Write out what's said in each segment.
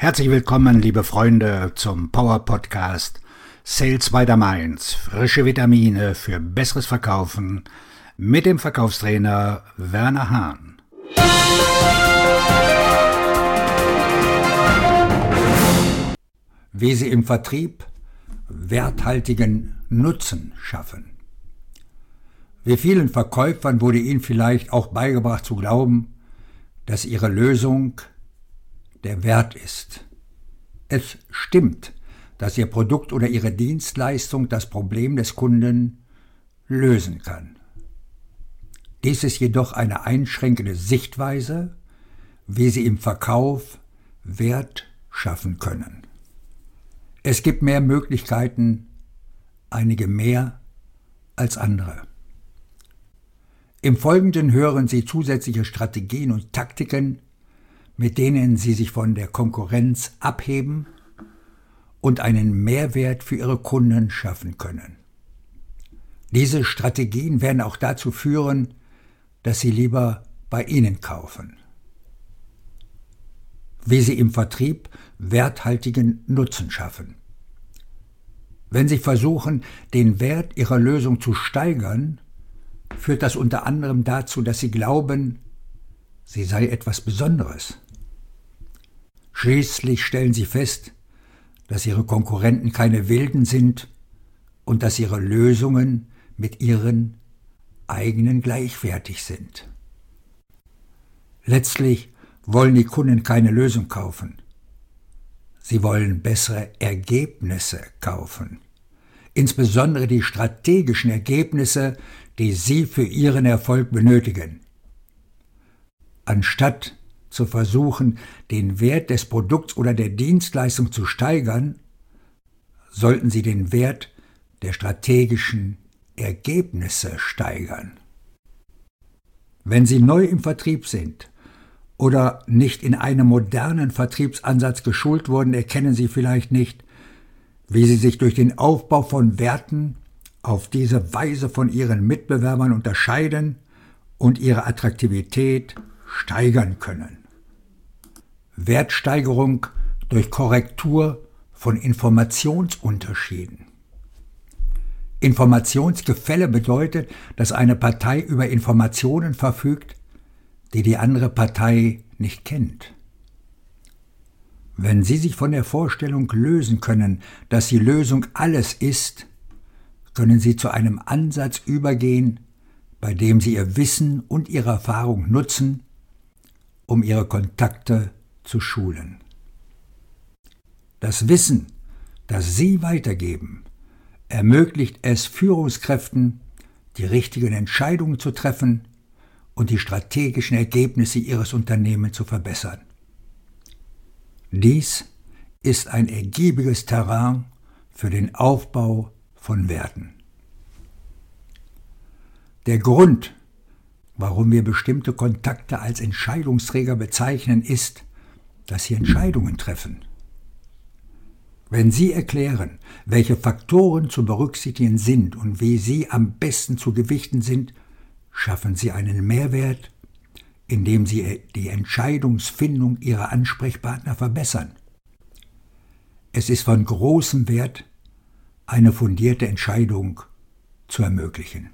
Herzlich willkommen, liebe Freunde, zum Power Podcast Sales by the Mainz. Frische Vitamine für besseres Verkaufen mit dem Verkaufstrainer Werner Hahn. Wie Sie im Vertrieb werthaltigen Nutzen schaffen. Wie vielen Verkäufern wurde Ihnen vielleicht auch beigebracht zu glauben, dass Ihre Lösung der Wert ist. Es stimmt, dass Ihr Produkt oder Ihre Dienstleistung das Problem des Kunden lösen kann. Dies ist jedoch eine einschränkende Sichtweise, wie Sie im Verkauf Wert schaffen können. Es gibt mehr Möglichkeiten, einige mehr als andere. Im Folgenden hören Sie zusätzliche Strategien und Taktiken, mit denen Sie sich von der Konkurrenz abheben und einen Mehrwert für Ihre Kunden schaffen können. Diese Strategien werden auch dazu führen, dass Sie lieber bei Ihnen kaufen. Wie Sie im Vertrieb werthaltigen Nutzen schaffen. Wenn Sie versuchen, den Wert Ihrer Lösung zu steigern, führt das unter anderem dazu, dass Sie glauben, sie sei etwas Besonderes. Schließlich stellen Sie fest, dass Ihre Konkurrenten keine Wilden sind und dass Ihre Lösungen mit Ihren eigenen gleichwertig sind. Letztlich wollen die Kunden keine Lösung kaufen. Sie wollen bessere Ergebnisse kaufen. Insbesondere die strategischen Ergebnisse, die Sie für Ihren Erfolg benötigen. Anstatt zu versuchen, den Wert des Produkts oder der Dienstleistung zu steigern, sollten Sie den Wert der strategischen Ergebnisse steigern. Wenn Sie neu im Vertrieb sind oder nicht in einem modernen Vertriebsansatz geschult wurden, erkennen Sie vielleicht nicht, wie Sie sich durch den Aufbau von Werten auf diese Weise von Ihren Mitbewerbern unterscheiden und Ihre Attraktivität steigern können. Wertsteigerung durch Korrektur von Informationsunterschieden. Informationsgefälle bedeutet, dass eine Partei über Informationen verfügt, die die andere Partei nicht kennt. Wenn Sie sich von der Vorstellung lösen können, dass die Lösung alles ist, können Sie zu einem Ansatz übergehen, bei dem Sie Ihr Wissen und Ihre Erfahrung nutzen, um Ihre Kontakte zu schulen. Das Wissen, das Sie weitergeben, ermöglicht es Führungskräften, die richtigen Entscheidungen zu treffen und die strategischen Ergebnisse Ihres Unternehmens zu verbessern. Dies ist ein ergiebiges Terrain für den Aufbau von Werten. Der Grund, warum wir bestimmte Kontakte als Entscheidungsträger bezeichnen, ist, dass sie Entscheidungen treffen. Wenn Sie erklären, welche Faktoren zu berücksichtigen sind und wie sie am besten zu gewichten sind, schaffen Sie einen Mehrwert, indem Sie die Entscheidungsfindung Ihrer Ansprechpartner verbessern. Es ist von großem Wert, eine fundierte Entscheidung zu ermöglichen.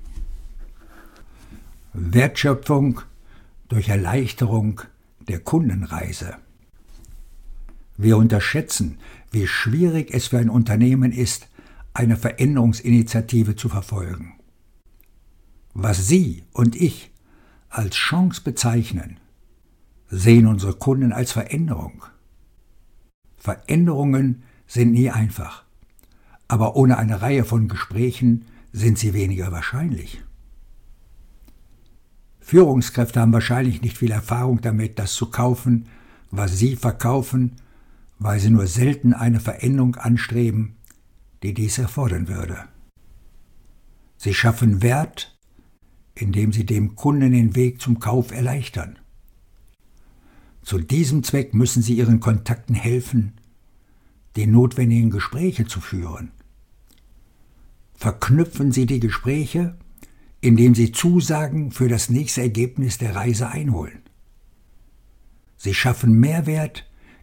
Wertschöpfung durch Erleichterung der Kundenreise. Wir unterschätzen, wie schwierig es für ein Unternehmen ist, eine Veränderungsinitiative zu verfolgen. Was Sie und ich als Chance bezeichnen, sehen unsere Kunden als Veränderung. Veränderungen sind nie einfach, aber ohne eine Reihe von Gesprächen sind sie weniger wahrscheinlich. Führungskräfte haben wahrscheinlich nicht viel Erfahrung damit, das zu kaufen, was Sie verkaufen, weil sie nur selten eine Veränderung anstreben, die dies erfordern würde. Sie schaffen Wert, indem sie dem Kunden den Weg zum Kauf erleichtern. Zu diesem Zweck müssen Sie Ihren Kontakten helfen, die notwendigen Gespräche zu führen. Verknüpfen Sie die Gespräche, indem Sie Zusagen für das nächste Ergebnis der Reise einholen. Sie schaffen Mehrwert,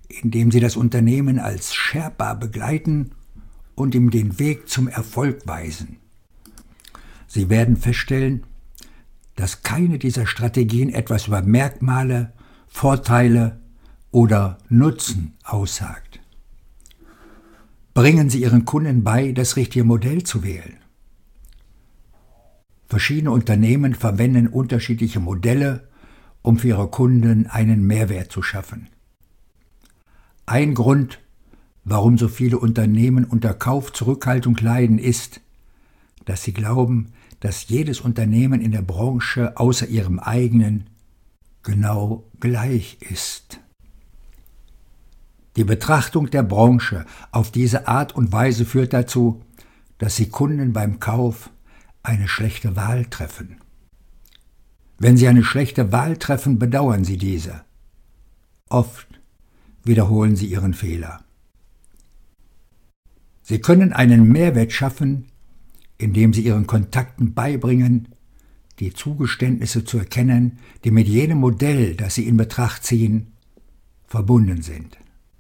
indem Sie das Unternehmen als Sherpa begleiten und ihm den Weg zum Erfolg weisen. Sie werden feststellen, dass keine dieser Strategien etwas über Merkmale, Vorteile oder Nutzen aussagt. Bringen Sie Ihren Kunden bei, das richtige Modell zu wählen. Verschiedene Unternehmen verwenden unterschiedliche Modelle, um für ihre Kunden einen Mehrwert zu schaffen. Ein Grund, warum so viele Unternehmen unter Kaufzurückhaltung leiden, ist, dass sie glauben, dass jedes Unternehmen in der Branche außer ihrem eigenen genau gleich ist. Die Betrachtung der Branche auf diese Art und Weise führt dazu, dass Sie Kunden beim Kauf eine schlechte Wahl treffen. Wenn Sie eine schlechte Wahl treffen, bedauern Sie diese. Oft wiederholen Sie Ihren Fehler. Sie können einen Mehrwert schaffen, indem Sie Ihren Kontakten beibringen, die Zugeständnisse zu erkennen, die mit jenem Modell, das Sie in Betracht ziehen, verbunden sind.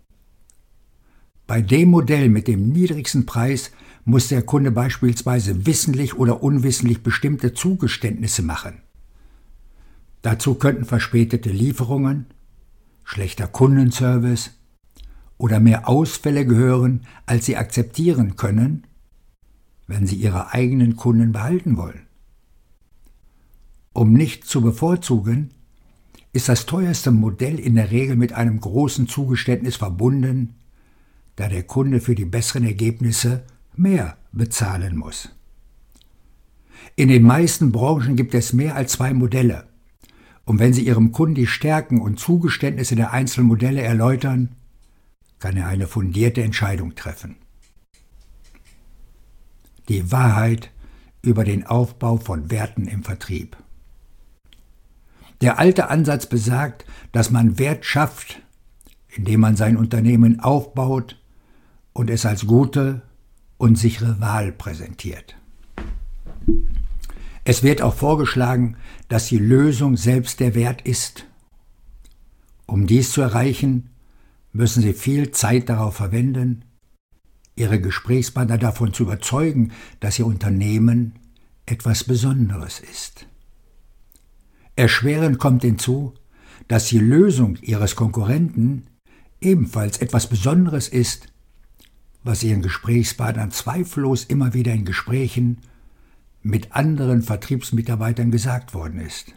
Bei dem Modell mit dem niedrigsten Preis muss der Kunde beispielsweise wissentlich oder unwissentlich bestimmte Zugeständnisse machen. Dazu könnten verspätete Lieferungen, schlechter Kundenservice oder mehr Ausfälle gehören, als Sie akzeptieren können, wenn Sie Ihre eigenen Kunden behalten wollen. Um nicht zu bevorzugen, ist das teuerste Modell in der Regel mit einem großen Zugeständnis verbunden, da der Kunde für die besseren Ergebnisse mehr bezahlen muss. In den meisten Branchen gibt es mehr als 2 Modelle, und wenn Sie Ihrem Kunden die Stärken und Zugeständnisse der einzelnen Modelle erläutern, kann er eine fundierte Entscheidung treffen. Die Wahrheit über den Aufbau von Werten im Vertrieb. Der alte Ansatz besagt, dass man Wert schafft, indem man sein Unternehmen aufbaut und es als gute und sichere Wahl präsentiert. Es wird auch vorgeschlagen, dass die Lösung selbst der Wert ist. Um dies zu erreichen, müssen Sie viel Zeit darauf verwenden, Ihre Gesprächspartner davon zu überzeugen, dass Ihr Unternehmen etwas Besonderes ist. Erschwerend kommt hinzu, dass die Lösung Ihres Konkurrenten ebenfalls etwas Besonderes ist, was Ihren Gesprächspartnern zweifellos immer wieder in Gesprächen mit anderen Vertriebsmitarbeitern gesagt worden ist.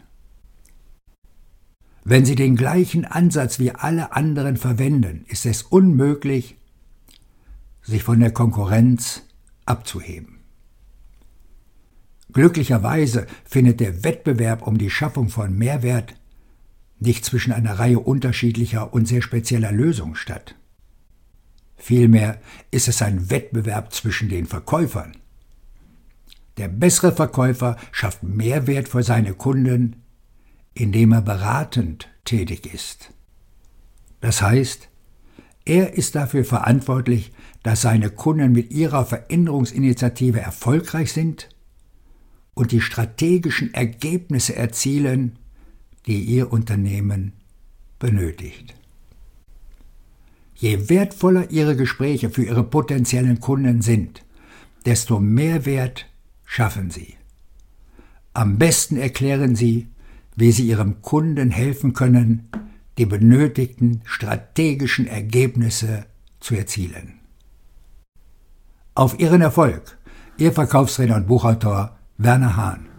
Wenn Sie den gleichen Ansatz wie alle anderen verwenden, ist es unmöglich, sich von der Konkurrenz abzuheben. Glücklicherweise findet der Wettbewerb um die Schaffung von Mehrwert nicht zwischen einer Reihe unterschiedlicher und sehr spezieller Lösungen statt. Vielmehr ist es ein Wettbewerb zwischen den Verkäufern. Der bessere Verkäufer schafft Mehrwert für seine Kunden, indem er beratend tätig ist. Das heißt, er ist dafür verantwortlich, dass seine Kunden mit ihrer Veränderungsinitiative erfolgreich sind und die strategischen Ergebnisse erzielen, die ihr Unternehmen benötigt. Je wertvoller Ihre Gespräche für Ihre potenziellen Kunden sind, desto mehr Wert schaffen Sie. Am besten erklären Sie, wie Sie Ihrem Kunden helfen können, die benötigten strategischen Ergebnisse zu erzielen. Auf Ihren Erfolg, Ihr Verkaufstrainer und Buchautor Werner Hahn.